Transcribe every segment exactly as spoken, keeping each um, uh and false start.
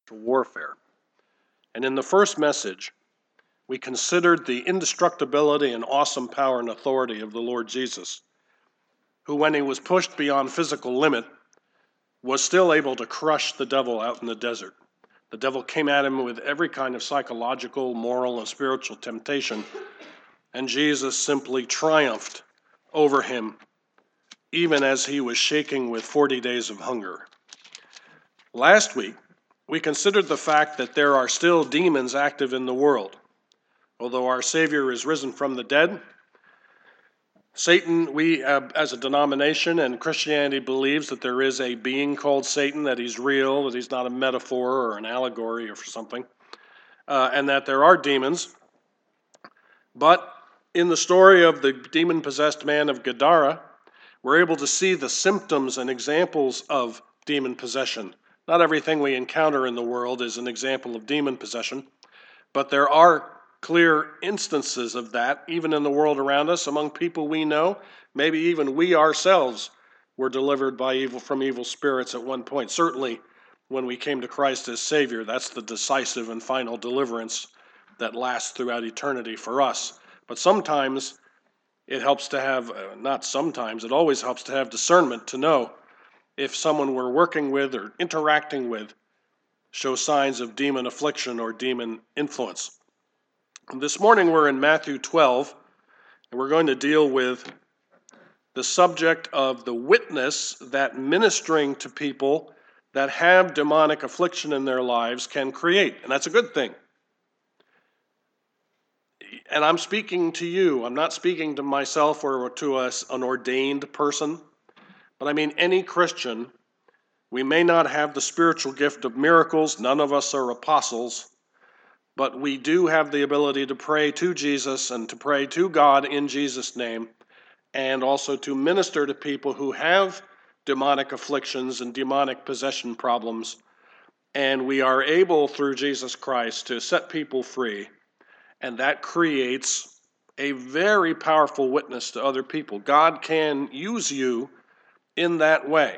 warfare. And in the first message, we considered the indestructibility and awesome power and authority of the Lord Jesus, who, when he was pushed beyond physical limit, was still able to crush the devil out in the desert. The devil came at him with every kind of psychological, moral, and spiritual temptation, and Jesus simply triumphed over him, even as he was shaking with forty days of hunger. Last week, we considered the fact that there are still demons active in the world. Although our Savior is risen from the dead, Satan, we uh, as a denomination and Christianity believes that there is a being called Satan, that he's real, that he's not a metaphor or an allegory or something, uh, and that there are demons. But in the story of the demon-possessed man of Gadara, we're able to see the symptoms and examples of demon possession. Not everything we encounter in the world is an example of demon possession, but there are clear instances of that, even in the world around us, among people we know. Maybe even we ourselves were delivered by evil from evil spirits at one point. Certainly, when we came to Christ as Savior, that's the decisive and final deliverance that lasts throughout eternity for us. But sometimes it helps to have, uh, not sometimes, it always helps to have discernment to know if someone we're working with or interacting with shows signs of demon affliction or demon influence. This morning we're in Matthew twelve, and we're going to deal with the subject of the witness that ministering to people that have demonic affliction in their lives can create, and that's a good thing. And I'm speaking to you. I'm not speaking to myself or to us, an ordained person, but I mean any Christian. We may not have the spiritual gift of miracles. None of us are apostles. But we do have the ability to pray to Jesus and to pray to God in Jesus' name, and also to minister to people who have demonic afflictions and demonic possession problems. And we are able, through Jesus Christ, to set people free. And that creates a very powerful witness to other people. God can use you in that way.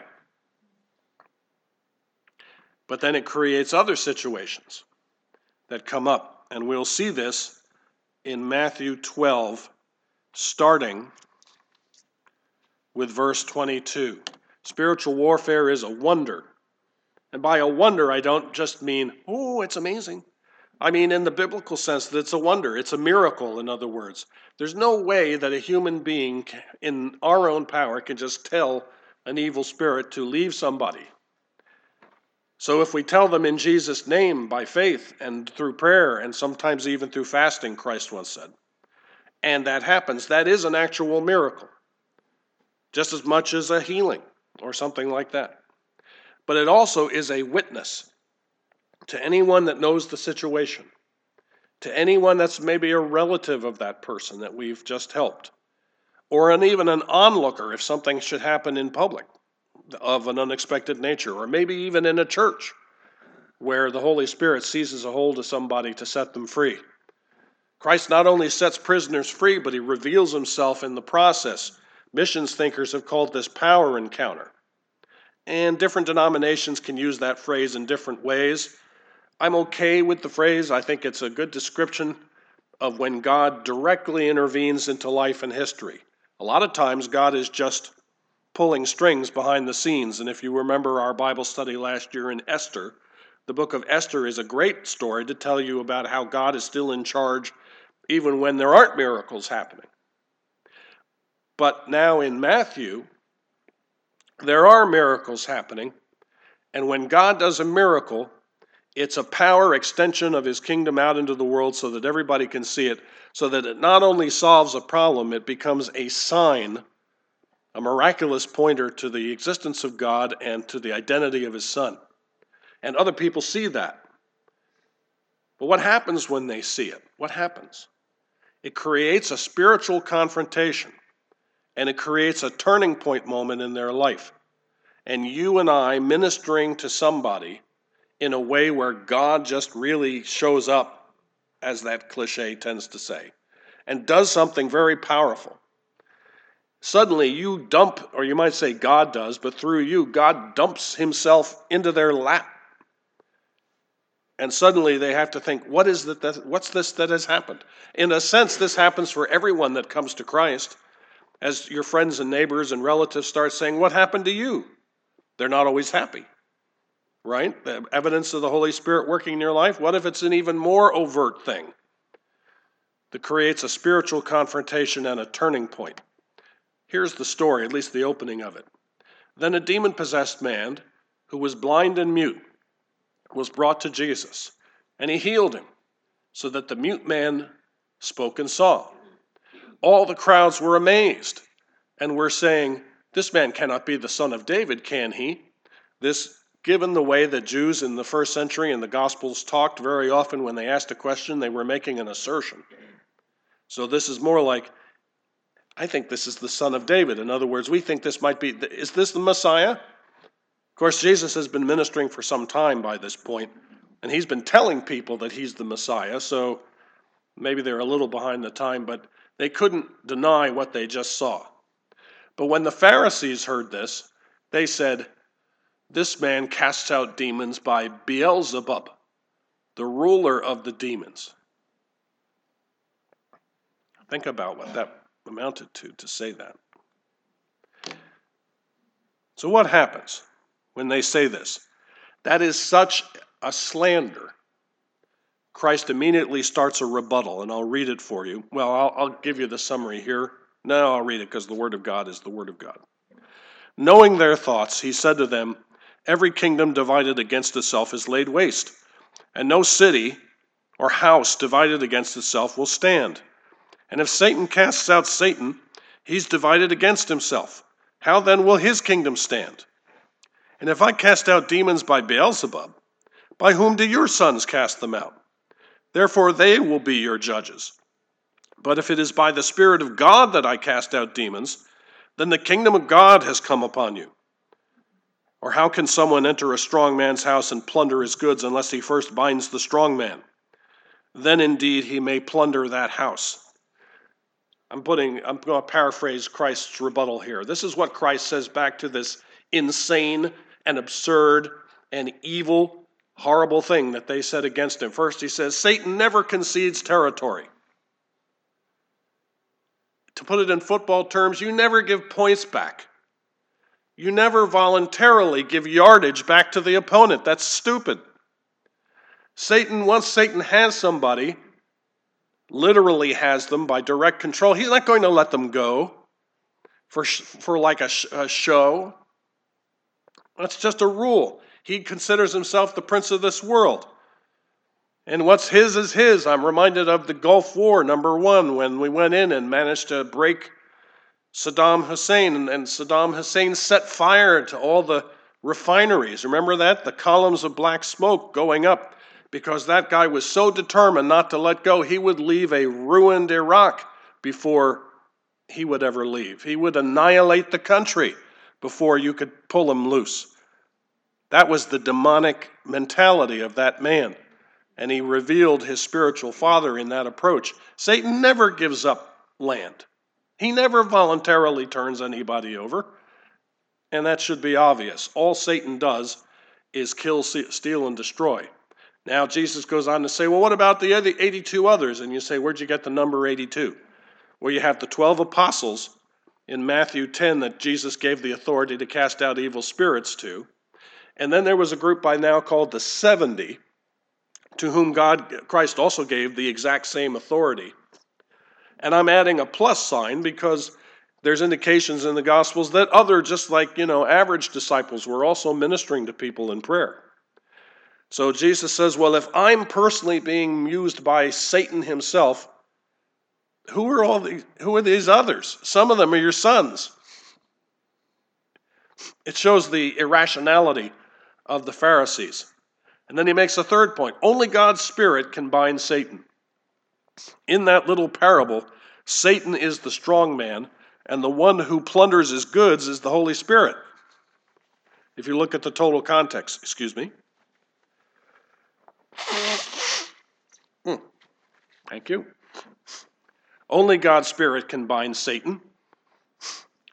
But then it creates other situations that come up. And we'll see this in Matthew twelve, starting with verse twenty-two. Spiritual warfare is a wonder. And by a wonder, I don't just mean, oh, it's amazing. I mean in the biblical sense that it's a wonder. It's a miracle, in other words. There's no way that a human being in our own power can just tell an evil spirit to leave somebody. So if we tell them in Jesus' name by faith and through prayer and sometimes even through fasting, Christ once said, and that happens, that is an actual miracle, just as much as a healing or something like that. But it also is a witness to anyone that knows the situation, to anyone that's maybe a relative of that person that we've just helped, or an, even an onlooker if something should happen in public of an unexpected nature, or maybe even in a church where the Holy Spirit seizes a hold of somebody to set them free. Christ not only sets prisoners free, but he reveals himself in the process. Missions thinkers have called this power encounter. And different denominations can use that phrase in different ways. I'm okay with the phrase. I think it's a good description of when God directly intervenes into life and history. A lot of times God is just pulling strings behind the scenes. And if you remember our Bible study last year in Esther, the book of Esther is a great story to tell you about how God is still in charge even when there aren't miracles happening. But now in Matthew, there are miracles happening. And when God does a miracle, it's a power extension of his kingdom out into the world so that everybody can see it, so that it not only solves a problem, it becomes a sign, a miraculous pointer to the existence of God and to the identity of his Son. And other people see that. But what happens when they see it? What happens? It creates a spiritual confrontation, and it creates a turning point moment in their life. And you and I ministering to somebody in a way where God just really shows up, as that cliche tends to say, and does something very powerful. Suddenly you dump, or you might say God does, but through you, God dumps himself into their lap. And suddenly they have to think, what is that, that what's this that has happened? In a sense, this happens for everyone that comes to Christ. As your friends and neighbors and relatives start saying, what happened to you? They're not always happy, right? The evidence of the Holy Spirit working in your life. What if it's an even more overt thing that creates a spiritual confrontation and a turning point? Here's the story, at least the opening of it. Then a demon-possessed man who was blind and mute was brought to Jesus, and he healed him, so that the mute man spoke and saw. All the crowds were amazed and were saying, this man cannot be the son of David, can he? This, given the way that Jews in the first century in the Gospels talked very often when they asked a question, they were making an assertion. So this is more like, I think this is the son of David. In other words, we think this might be, is this the Messiah? Of course, Jesus has been ministering for some time by this point, and he's been telling people that he's the Messiah, so maybe they're a little behind the time, but they couldn't deny what they just saw. But when the Pharisees heard this, they said, this man casts out demons by Beelzebub, the ruler of the demons. Think about what that amounted to, to say that. So what happens when they say this? That is such a slander. Christ immediately starts a rebuttal, and I'll read it for you. Well, I'll, I'll give you the summary here. No, I'll read it because the Word of God is the Word of God. Knowing their thoughts, he said to them, every kingdom divided against itself is laid waste, and no city or house divided against itself will stand. And if Satan casts out Satan, he's divided against himself. How then will his kingdom stand? And if I cast out demons by Beelzebub, by whom do your sons cast them out? Therefore they will be your judges. But if it is by the Spirit of God that I cast out demons, then the kingdom of God has come upon you. Or how can someone enter a strong man's house and plunder his goods unless he first binds the strong man? Then indeed he may plunder that house. I'm putting, I'm going to paraphrase Christ's rebuttal here. This is what Christ says back to this insane and absurd and evil, horrible thing that they said against him. First, he says, Satan never concedes territory. To put it in football terms, you never give points back. You never voluntarily give yardage back to the opponent. That's stupid. Satan, once Satan has somebody, literally has them by direct control, he's not going to let them go for, for like a, sh- a show. That's just a rule. He considers himself the prince of this world. And what's his is his. I'm reminded of the Gulf War, number one, when we went in and managed to break Saddam Hussein, and, and Saddam Hussein set fire to all the refineries. Remember that? The columns of black smoke going up because that guy was so determined not to let go, he would leave a ruined Iraq before he would ever leave. He would annihilate the country before you could pull him loose. That was the demonic mentality of that man. And he revealed his spiritual father in that approach. Satan never gives up land. He never voluntarily turns anybody over. And that should be obvious. All Satan does is kill, steal, and destroy. Now, Jesus goes on to say, well, what about the other eighty-two others? And you say, where'd you get the number eighty-two? Well, you have the twelve apostles in Matthew ten that Jesus gave the authority to cast out evil spirits to. And then there was a group by now called the seventy, to whom God, Christ also gave the exact same authority. And I'm adding a plus sign because there's indications in the Gospels that other, just like, you know, average disciples were also ministering to people in prayer. So Jesus says, well, if I'm personally being used by Satan himself, who are all these, who are these others? Some of them are your sons. It shows the irrationality of the Pharisees. And then he makes a third point. Only God's Spirit can bind Satan. In that little parable, Satan is the strong man, and the one who plunders his goods is the Holy Spirit. If you look at the total context, excuse me. Hmm. Thank you. Only God's Spirit can bind Satan.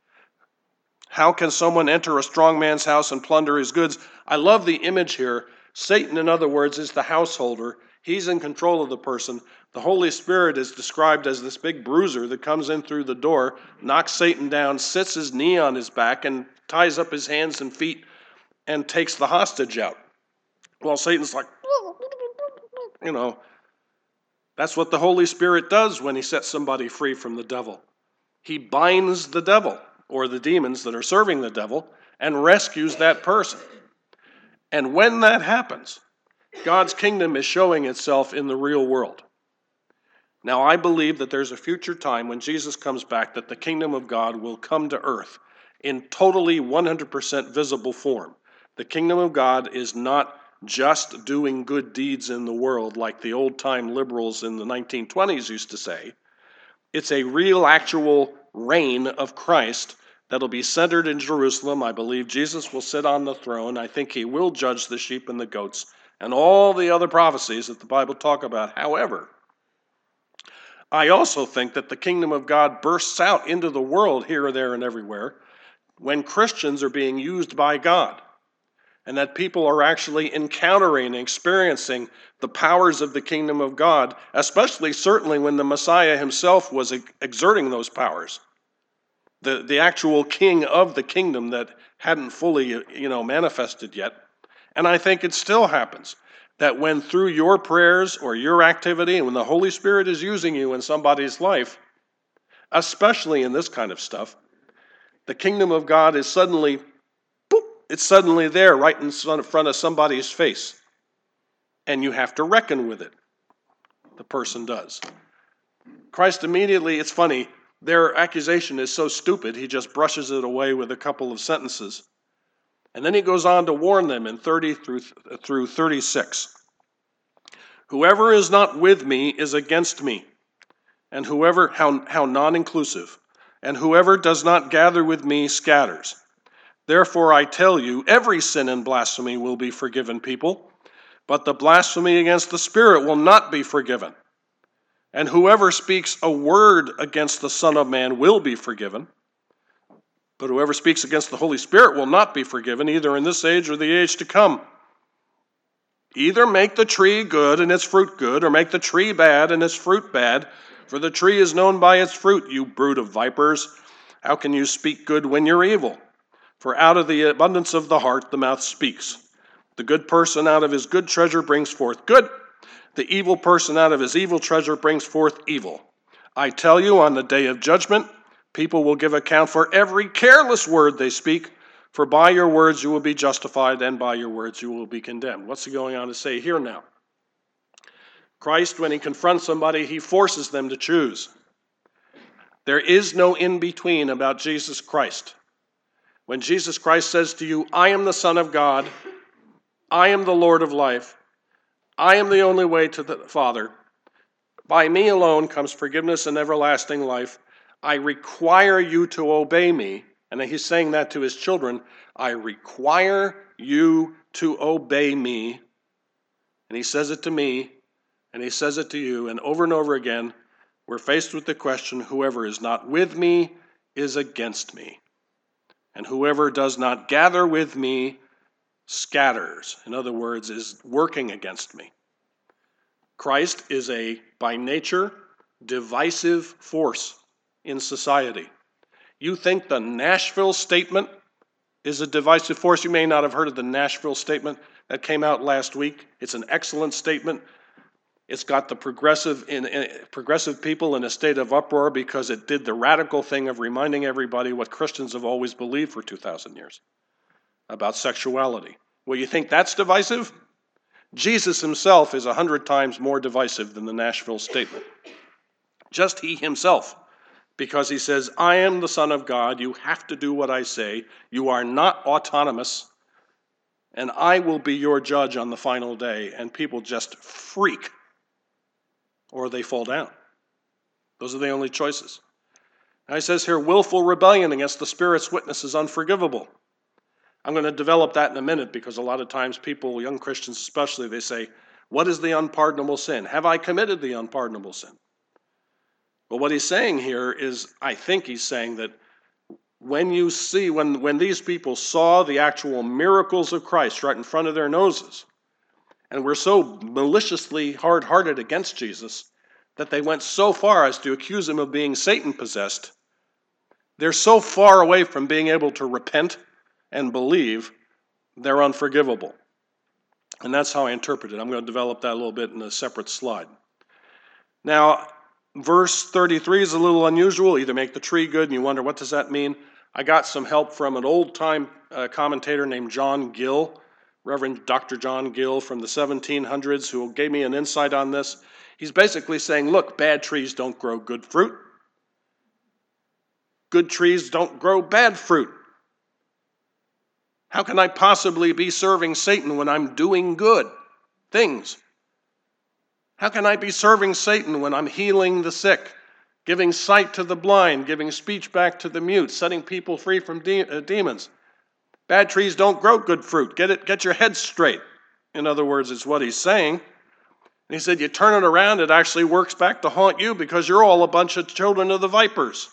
How can someone enter a strong man's house and plunder his goods? I love the image here Satan, in other words, is the householder. He's in control of the person. The Holy Spirit is described as this big bruiser that comes in through the door, knocks Satan down, sits his knee on his back, and ties up his hands and feet and takes the hostage out. Well, Satan's like, you know, that's what the Holy Spirit does when he sets somebody free from the devil. He binds the devil, or the demons that are serving the devil, and rescues that person. And when that happens, God's kingdom is showing itself in the real world. Now, I believe that there's a future time when Jesus comes back that the kingdom of God will come to earth in totally one hundred percent visible form. The kingdom of God is not just doing good deeds in the world like the old-time liberals in the nineteen twenties used to say. It's a real, actual reign of Christ that'll be centered in Jerusalem. I believe Jesus will sit on the throne. I think he will judge the sheep and the goats and all the other prophecies that the Bible talk about. However, I also think that the kingdom of God bursts out into the world here, there, and everywhere when Christians are being used by God, and that people are actually encountering and experiencing the powers of the kingdom of God, especially certainly when the Messiah himself was exerting those powers. The, the actual king of the kingdom that hadn't fully, you know, manifested yet. And I think it still happens that when through your prayers or your activity, and when the Holy Spirit is using you in somebody's life, especially in this kind of stuff, the kingdom of God is suddenly, boop, it's suddenly there right in front of somebody's face. And you have to reckon with it. The person does. Christ immediately, it's funny, their accusation is so stupid, he just brushes it away with a couple of sentences. And then he goes on to warn them in thirty through, through thirty-six. Whoever is not with me is against me, and whoever, how, how non-inclusive, and whoever does not gather with me scatters. Therefore I tell you, every sin and blasphemy will be forgiven people, but the blasphemy against the Spirit will not be forgiven. And whoever speaks a word against the Son of Man will be forgiven, but whoever speaks against the Holy Spirit will not be forgiven, either in this age or the age to come. Either make the tree good and its fruit good, or make the tree bad and its fruit bad, for the tree is known by its fruit, you brood of vipers. How can you speak good when you're evil? For out of the abundance of the heart the mouth speaks. The good person out of his good treasure brings forth good. The evil person out of his evil treasure brings forth evil. I tell you, on the day of judgment, people will give account for every careless word they speak, for by your words you will be justified, and by your words you will be condemned. What's he going on to say here now? Christ, when he confronts somebody, he forces them to choose. There is no in-between about Jesus Christ. When Jesus Christ says to you, I am the Son of God, I am the Lord of life, I am the only way to the Father, by me alone comes forgiveness and everlasting life, I require you to obey me. And he's saying that to his children. I require you to obey me. And he says it to me, and he says it to you. And over and over again, we're faced with the question, whoever is not with me is against me. And whoever does not gather with me scatters. In other words, is working against me. Christ is a, by nature, divisive force in society. You think the Nashville Statement is a divisive force? You may not have heard of the Nashville Statement that came out last week. It's an excellent statement. It's got the progressive in, in, progressive people in a state of uproar because it did the radical thing of reminding everybody what Christians have always believed for two thousand years about sexuality. Well, you think that's divisive? Jesus himself is a hundred times more divisive than the Nashville Statement. Just he himself. Because he says, I am the Son of God, you have to do what I say, you are not autonomous, and I will be your judge on the final day, and people just freak, or they fall down. Those are the only choices. Now he says here, willful rebellion against the Spirit's witness is unforgivable. I'm going to develop that in a minute, because a lot of times people, young Christians especially, they say, what is the unpardonable sin? Have I committed the unpardonable sin? Well, what he's saying here is, I think he's saying that when you see, when, when these people saw the actual miracles of Christ right in front of their noses, and were so maliciously hard-hearted against Jesus that they went so far as to accuse him of being Satan-possessed, they're so far away from being able to repent and believe, they're unforgivable. And that's how I interpret it. I'm going to develop that a little bit in a separate slide. Now, verse thirty-three is a little unusual. Either make the tree good, and you wonder, what does that mean? I got some help from an old-time uh, commentator named John Gill, Reverend Doctor John Gill from the seventeen hundreds, who gave me an insight on this. He's basically saying, look, bad trees don't grow good fruit. Good trees don't grow bad fruit. How can I possibly be serving Satan when I'm doing good things? How can I be serving Satan when I'm healing the sick, giving sight to the blind, giving speech back to the mute, setting people free from de- uh, demons? Bad trees don't grow good fruit. Get it, get your head straight. In other words, it's what he's saying. And he said, you turn it around, it actually works back to haunt you because you're all a bunch of children of the vipers.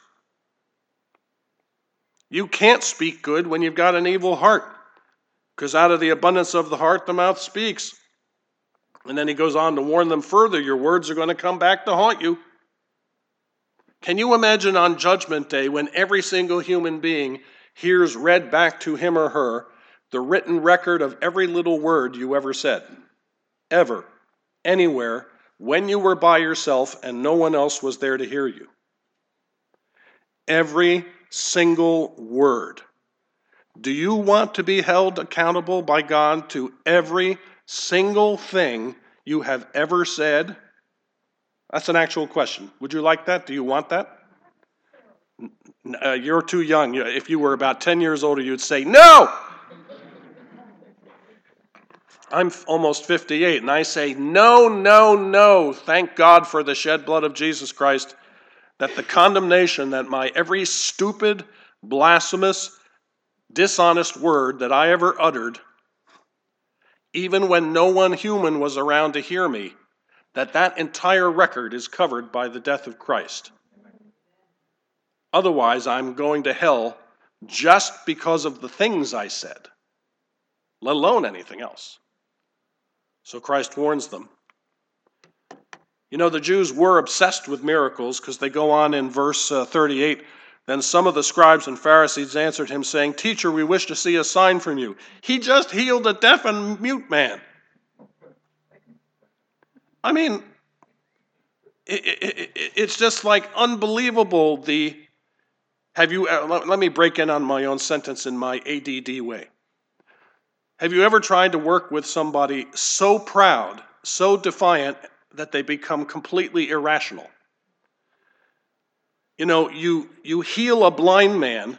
You can't speak good when you've got an evil heart, because out of the abundance of the heart, the mouth speaks. And then he goes on to warn them further, your words are going to come back to haunt you. Can you imagine on Judgment Day when every single human being hears read back to him or her the written record of every little word you ever said, ever, anywhere, when you were by yourself and no one else was there to hear you? Every single word. Do you want to be held accountable by God to every single thing you have ever said? That's an actual question. Would you like that? Do you want that? Uh, you're too young. If you were about ten years older, you'd say, no! I'm almost fifty-eight, and I say, no, no, no. Thank God for the shed blood of Jesus Christ, that the condemnation that my every stupid, blasphemous, dishonest word that I ever uttered, even when no one human was around to hear me, that that entire record is covered by the death of Christ. Otherwise, I'm going to hell just because of the things I said, let alone anything else. So Christ warns them. You know, the Jews were obsessed with miracles because they go on in verse uh, thirty-eight. Then some of the scribes and Pharisees answered him, saying, Teacher, we wish to see a sign from you. He just healed a deaf and mute man. I mean, it, it, it, it's just like unbelievable. The have you? Uh, let, let me break in on my own sentence in my A D D way. Have you ever tried to work with somebody so proud, so defiant, that they become completely irrational? You know, you, you heal a blind man,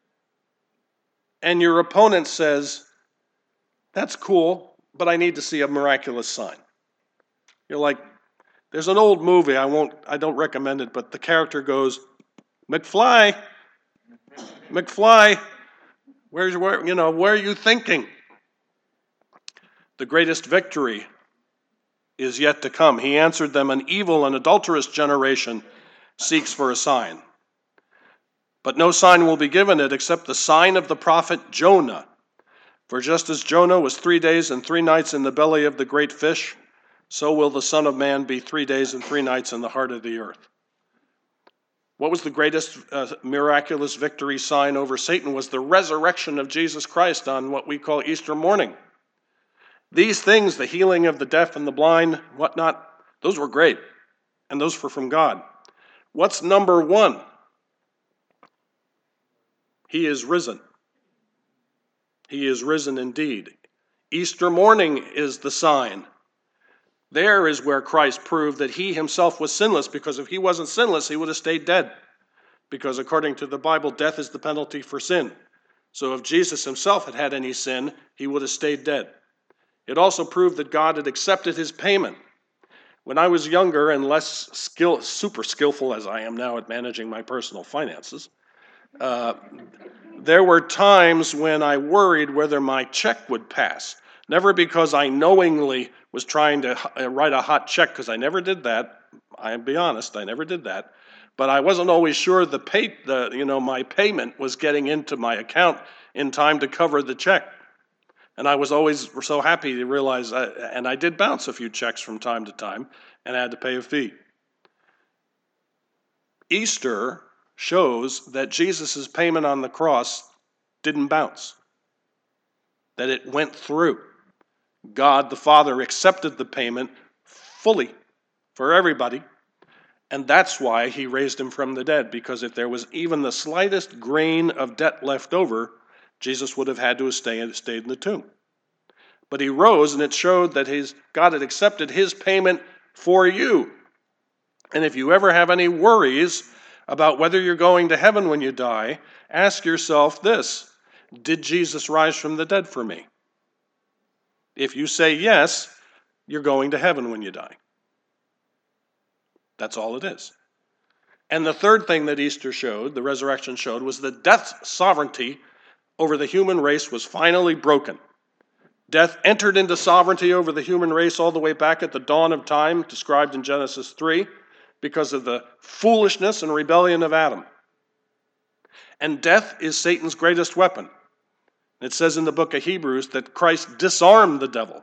and your opponent says, that's cool, but I need to see a miraculous sign. You're like, there's an old movie, I won't, I don't recommend it, but the character goes, McFly, McFly, where's where, you know, where are you thinking? The greatest victory is yet to come. He answered them, an evil and adulterous generation seeks for a sign. But no sign will be given it except the sign of the prophet Jonah. For just as Jonah was three days and three nights in the belly of the great fish, so will the Son of Man be three days and three nights in the heart of the earth. What was the greatest uh, miraculous victory sign over Satan? Was the resurrection of Jesus Christ on what we call Easter morning. These things, the healing of the deaf and the blind, whatnot, those were great, and those were from God. What's number one? He is risen. He is risen indeed. Easter morning is the sign. There is where Christ proved that he himself was sinless, because if he wasn't sinless, he would have stayed dead. Because according to the Bible, death is the penalty for sin. So if Jesus himself had had any sin, he would have stayed dead. It also proved that God had accepted his payment. When I was younger and less skill, super skillful as I am now at managing my personal finances, uh, there were times when I worried whether my check would pass. Never because I knowingly was trying to write a hot check, because I never did that. I'll be honest, I never did that. But I wasn't always sure the pay, the you know, my payment was getting into my account in time to cover the check. And I was always so happy to realize, I, and I did bounce a few checks from time to time, and I had to pay a fee. Easter shows that Jesus' payment on the cross didn't bounce, that it went through. God the Father accepted the payment fully for everybody, and that's why he raised him from the dead, because if there was even the slightest grain of debt left over, Jesus would have had to have stayed, stayed in the tomb. But he rose, and it showed that his, God had accepted his payment for you. And if you ever have any worries about whether you're going to heaven when you die, ask yourself this: did Jesus rise from the dead for me? If you say yes, you're going to heaven when you die. That's all it is. And the third thing that Easter showed, the resurrection showed, was that death's sovereignty over the human race was finally broken. Death entered into sovereignty over the human race all the way back at the dawn of time, described in Genesis three, because of the foolishness and rebellion of Adam. And death is Satan's greatest weapon. It says in the book of Hebrews that Christ disarmed the devil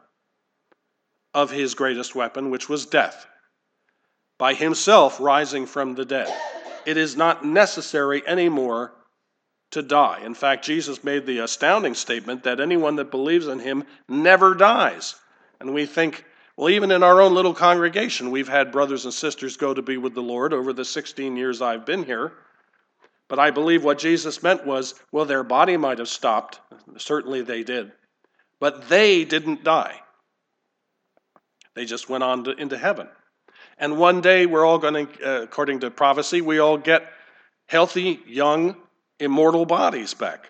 of his greatest weapon, which was death, by himself rising from the dead. It is not necessary anymore to die. In fact, Jesus made the astounding statement that anyone that believes in him never dies. And we think, well, even in our own little congregation, we've had brothers and sisters go to be with the Lord over the sixteen years I've been here. But I believe what Jesus meant was, well, their body might have stopped. Certainly they did. But they didn't die. They just went on to, into heaven. And one day we're all going to, uh, according to prophecy, we all get healthy, young, immortal bodies back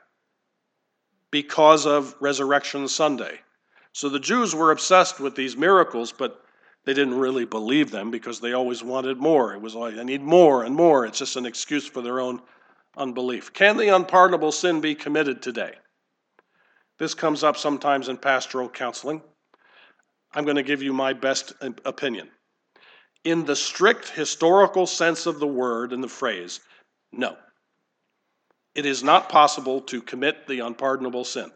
because of Resurrection Sunday. So the Jews were obsessed with these miracles, but they didn't really believe them because they always wanted more. It was like, I need more and more. It's just an excuse for their own unbelief. Can the unpardonable sin be committed today? This comes up sometimes in pastoral counseling. I'm going to give you my best opinion. In the strict historical sense of the word and the phrase, no. It is not possible to commit the unpardonable sin.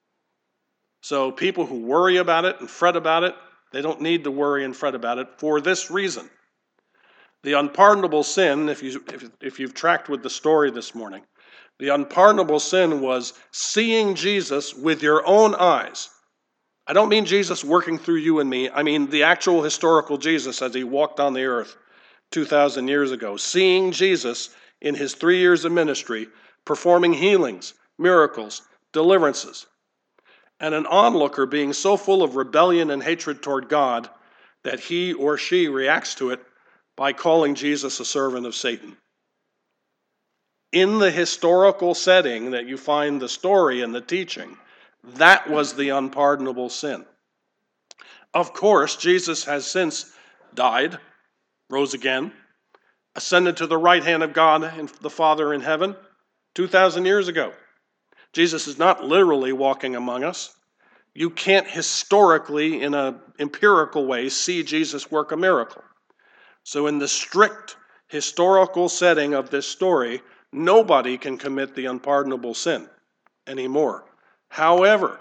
So people who worry about it and fret about it, they don't need to worry and fret about it for this reason. The unpardonable sin, if, you, if, if you've tracked with the story this morning, the unpardonable sin was seeing Jesus with your own eyes. I don't mean Jesus working through you and me. I mean the actual historical Jesus as he walked on the earth two thousand years ago. Seeing Jesus in his three years of ministry performing healings, miracles, deliverances. And an onlooker being so full of rebellion and hatred toward God that he or she reacts to it by calling Jesus a servant of Satan. In the historical setting that you find the story and the teaching, that was the unpardonable sin. Of course, Jesus has since died, rose again, ascended to the right hand of God and the Father in heaven two thousand years ago. Jesus is not literally walking among us. You can't historically, in an empirical way, see Jesus work a miracle. So in the strict historical setting of this story, nobody can commit the unpardonable sin anymore. However,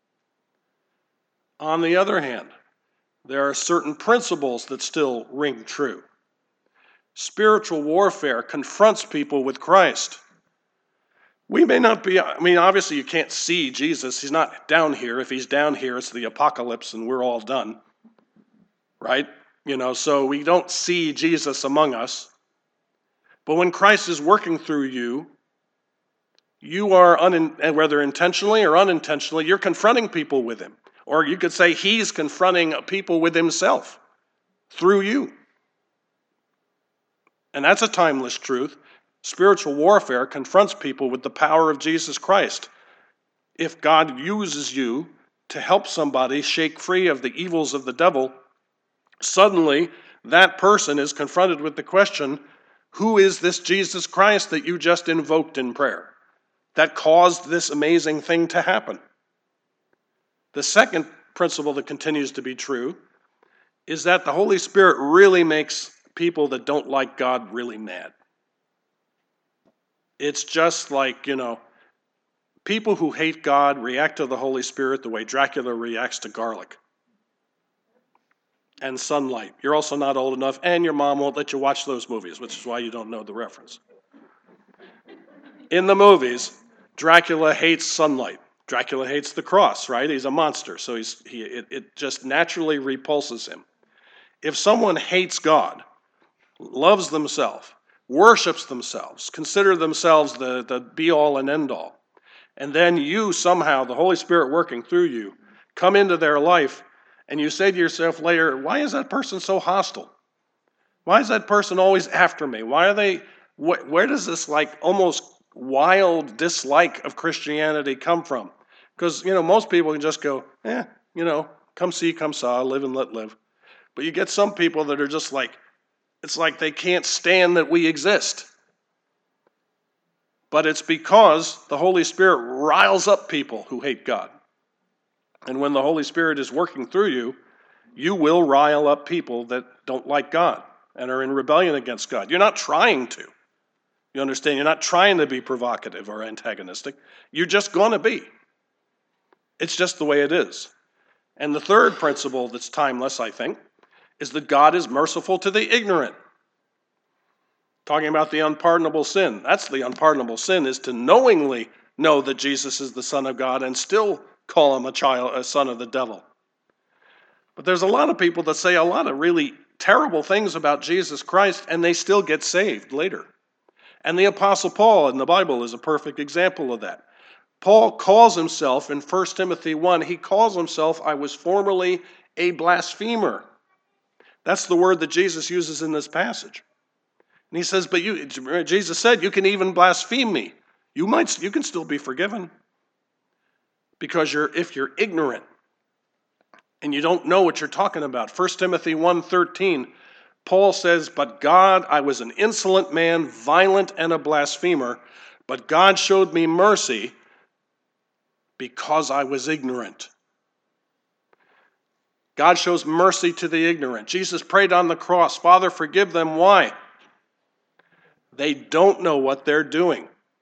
on the other hand, there are certain principles that still ring true. Spiritual warfare confronts people with Christ. We may not be, I mean, obviously you can't see Jesus. He's not down here. If he's down here, it's the apocalypse and we're all done, right? You know, so we don't see Jesus among us. But when Christ is working through you, you are, un- whether intentionally or unintentionally, you're confronting people with him. Or you could say he's confronting people with himself through you. And that's a timeless truth. Spiritual warfare confronts people with the power of Jesus Christ. If God uses you to help somebody shake free of the evils of the devil, suddenly that person is confronted with the question, who is this Jesus Christ that you just invoked in prayer that caused this amazing thing to happen? The second principle that continues to be true is that the Holy Spirit really makes people that don't like God really mad. It's just like, you know, people who hate God react to the Holy Spirit the way Dracula reacts to garlic and sunlight. You're also not old enough, and your mom won't let you watch those movies, which is why you don't know the reference. In the movies, Dracula hates sunlight. Dracula hates the cross, right? He's a monster, so he's, he, it, it just naturally repulses him. If someone hates God, loves themselves, worships themselves, consider themselves the, the be-all and end-all, and then you somehow, the Holy Spirit working through you, come into their life, and you say to yourself later, why is that person so hostile? Why is that person always after me? Why are they, wh- where does this like almost wild dislike of Christianity come from? Because, you know, most people can just go, eh, you know, come see, come saw, live and let live. But you get some people that are just like, it's like they can't stand that we exist. But it's because the Holy Spirit riles up people who hate God. And when the Holy Spirit is working through you, you will rile up people that don't like God and are in rebellion against God. You're not trying to. You understand? You're not trying to be provocative or antagonistic. You're just going to be. It's just the way it is. And the third principle that's timeless, I think, is that God is merciful to the ignorant. Talking about the unpardonable sin. That's the unpardonable sin, is to knowingly know that Jesus is the Son of God and still call him a child, a son of the devil. But there's a lot of people that say a lot of really terrible things about Jesus Christ, and they still get saved later. And the Apostle Paul in the Bible is a perfect example of that. Paul calls himself, in First Timothy one, he calls himself, I was formerly a blasphemer. That's the word that Jesus uses in this passage. And he says, but you, Jesus said, you can even blaspheme me. You might, you can still be forgiven. Because you're, if you're ignorant and you don't know what you're talking about. First Timothy one thirteen, Paul says, but God, I was an insolent man, violent and a blasphemer, but God showed me mercy because I was ignorant. God shows mercy to the ignorant. Jesus prayed on the cross, Father, forgive them. Why? They don't know what they're doing.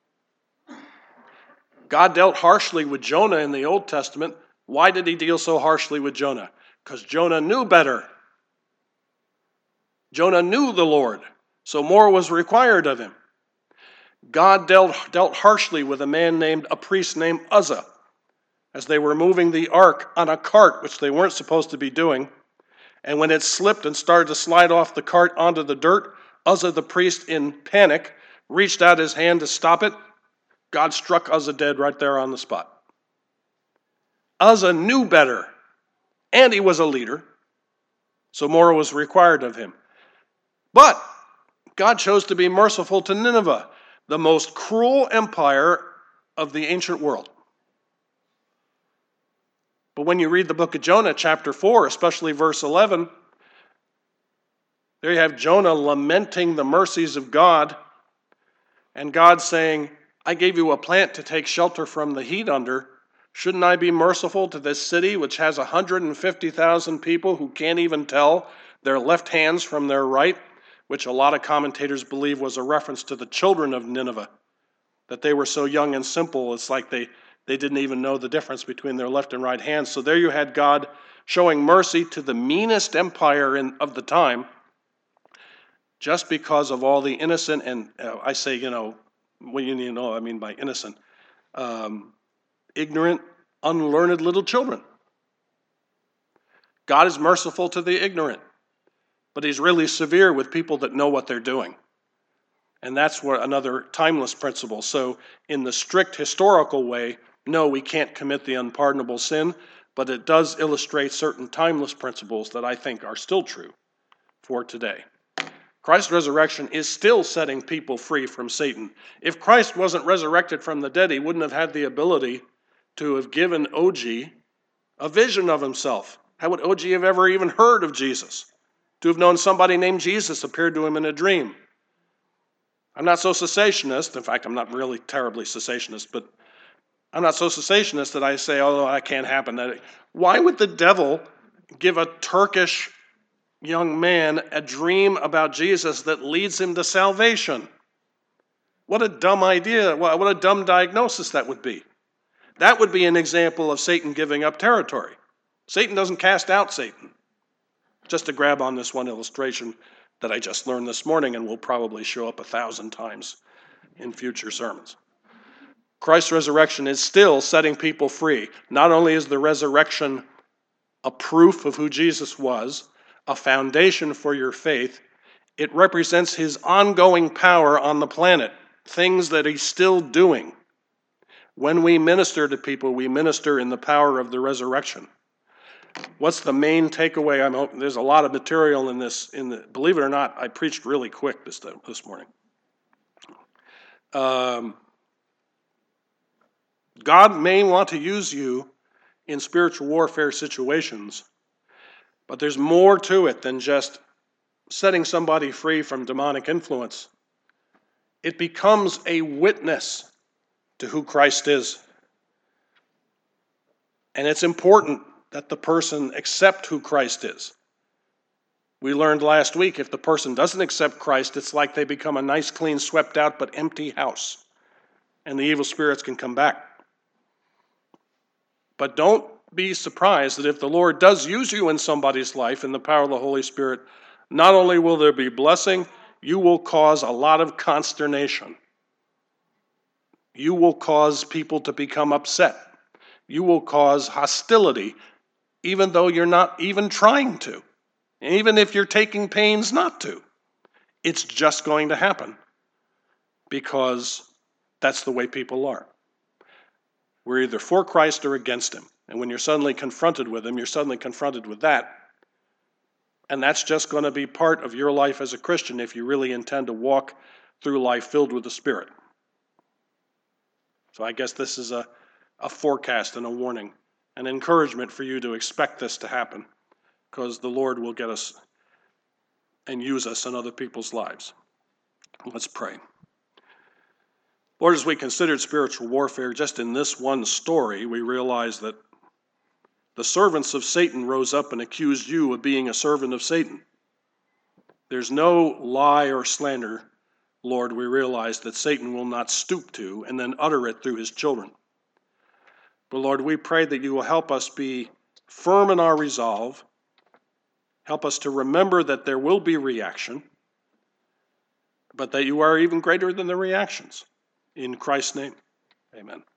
God dealt harshly with Jonah in the Old Testament. Why did he deal so harshly with Jonah? Because Jonah knew better. Jonah knew the Lord, so more was required of him. God dealt, dealt harshly with a man named, a priest named Uzzah, as they were moving the ark on a cart, which they weren't supposed to be doing. And when it slipped and started to slide off the cart onto the dirt, Uzzah the priest, in panic, reached out his hand to stop it. God struck Uzzah dead right there on the spot. Uzzah knew better, and he was a leader, so more was required of him. But God chose to be merciful to Nineveh, the most cruel empire of the ancient world. But when you read the book of Jonah, chapter four, especially verse eleven, there you have Jonah lamenting the mercies of God, and God saying, I gave you a plant to take shelter from the heat under. Shouldn't I be merciful to this city which has one hundred fifty thousand people who can't even tell their left hands from their right, which a lot of commentators believe was a reference to the children of Nineveh, that they were so young and simple, it's like they, they didn't even know the difference between their left and right hands. So there you had God showing mercy to the meanest empire in, of the time, just because of all the innocent, and uh, I say, you know, what you need to know, I mean by innocent, um, ignorant, unlearned little children. God is merciful to the ignorant, but he's really severe with people that know what they're doing. And that's what another timeless principle. So in the strict historical way, no, we can't commit the unpardonable sin, but it does illustrate certain timeless principles that I think are still true for today. Christ's resurrection is still setting people free from Satan. If Christ wasn't resurrected from the dead, he wouldn't have had the ability to have given O G a vision of himself. How would O G have ever even heard of Jesus? To have known somebody named Jesus appeared to him in a dream. I'm not so cessationist. In fact, I'm not really terribly cessationist, but I'm not so cessationist that I say, oh, that can't happen. Why would the devil give a Turkish young man a dream about Jesus that leads him to salvation? What a dumb idea. What a dumb diagnosis that would be. That would be an example of Satan giving up territory. Satan doesn't cast out Satan. Just to grab on this one illustration that I just learned this morning and will probably show up a thousand times in future sermons. Christ's resurrection is still setting people free. Not only is the resurrection a proof of who Jesus was, a foundation for your faith, it represents his ongoing power on the planet, things that he's still doing. When we minister to people, we minister in the power of the resurrection. What's the main takeaway? I'm hoping there's a lot of material in this. In the, believe it or not, I preached really quick this this morning. Um, God may want to use you in spiritual warfare situations, but there's more to it than just setting somebody free from demonic influence. It becomes a witness to who Christ is. And it's important that the person accept who Christ is. We learned last week, if the person doesn't accept Christ, it's like they become a nice, clean, swept out, but empty house. And the evil spirits can come back. But don't be surprised that if the Lord does use you in somebody's life in the power of the Holy Spirit, not only will there be blessing, you will cause a lot of consternation. You will cause people to become upset. You will cause hostility, even though you're not even trying to. And even if you're taking pains not to. It's just going to happen because that's the way people are. We're either for Christ or against him. And when you're suddenly confronted with him, you're suddenly confronted with that. And that's just going to be part of your life as a Christian if you really intend to walk through life filled with the Spirit. So I guess this is a, a forecast and a warning, an encouragement for you to expect this to happen, because the Lord will get us and use us in other people's lives. Let's pray. Lord, as we considered spiritual warfare, just in this one story, we realize that the servants of Satan rose up and accused you of being a servant of Satan. There's no lie or slander, Lord, we realize that Satan will not stoop to and then utter it through his children. But Lord, we pray that you will help us be firm in our resolve. Help us to remember that there will be reaction, but that you are even greater than the reactions. In Christ's name, amen.